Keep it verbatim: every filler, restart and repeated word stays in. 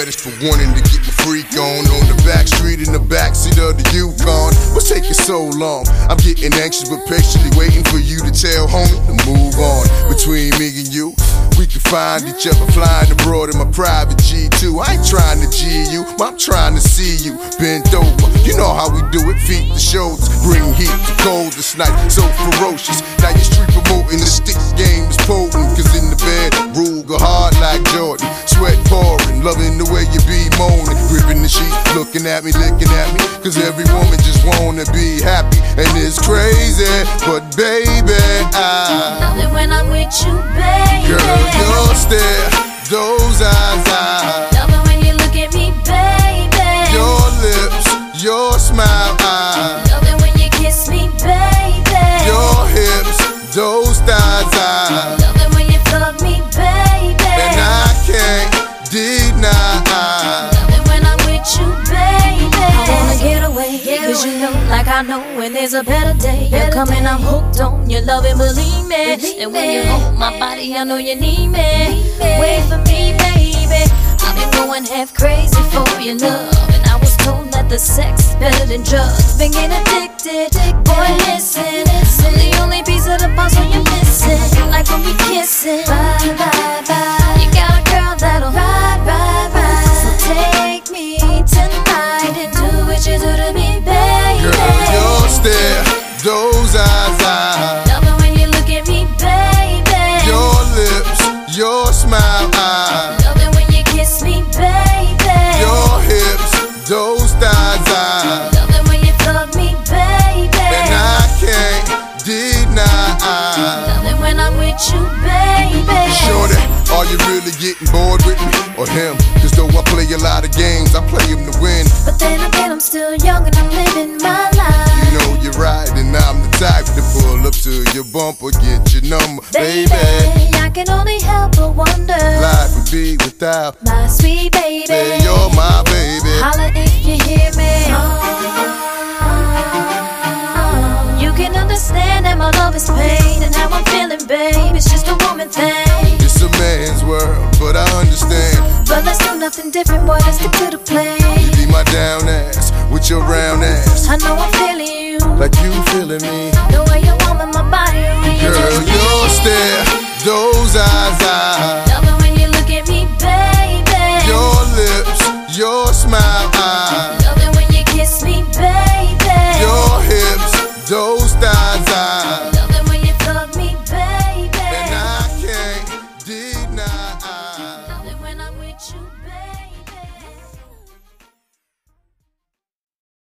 fetish for wanting to get my freak on. On the back street in the backseat of the Yukon. What's taking so long? I'm getting anxious but patiently waiting for you to tell homie to move on. Between me and you, we can find each other flying abroad in my private G two. I ain't trying to G you, I'm trying to see you bent over. You know how we do it, feet to shoulders, bring heat to cold this night, so ferocious. Now you street promoting the stick game is potent, cause in the bed, Ruger hard like Jordan, sweat pouring, loving the way you be moaning, gripping the sheet, looking at me, licking at me, cause every woman just wanna be happy, and it's crazy, but baby, I love it when I'm with you, baby. Girl, your stare, those eyes, I love it when you look at me, baby. Your lips, your smile, I love it when you kiss me, baby. Your hips, those thighs, I love it when you fuck me, baby. And I can't deny, I love it when I'm with you, baby. I wanna get away, get cause away. You know, like I know when there's a better day. Better You're coming, day. I'm hooked on your love and believe me. Believe and when me. You hold my body, I know you need me. Need me. Wait for me, baby. I've been going half crazy for your love, and I was told that the sex is better than drugs. Been getting addicted, boy, listen, listen. I'm the only piece of the puzzle you're missing. Like when we kissing, bye, bye, bye. You got a girl that'll ride, ride, ride. So take me tonight and do what you do to me, baby. Girl, your stare, those eyes, I love it when you look at me, baby. Your lips, your smile, I love it when you kiss me, baby. Your hips, those thighs, I love it when you fuck me, baby. And I can't deny, I love it when I'm with you, baby. Shorty, are you really getting bored with me or him? Cause though I play a lot of games, I play them to win. But then again, I'm still young and I'm living my life. You know you're right, and I'm the type to pull up to your bumper, get your number, baby. Baby, I can only help but wonder life would be without my sweet baby. Say you're my baby. Holla if you hear me. You can understand that my love is pain and how I'm feeling, babe. It's just a woman thing. It's a man's world, but I understand. But let's do nothing different, boy. Let's stick to the plan. You be my down ass with your round ass. I know I'm feeling you like you feeling me. The way you warm in my body. Girl, your stare, those eyes, I